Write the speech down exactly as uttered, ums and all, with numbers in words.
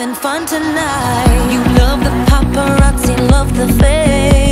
having fun tonight. You love the paparazzi, love the fame.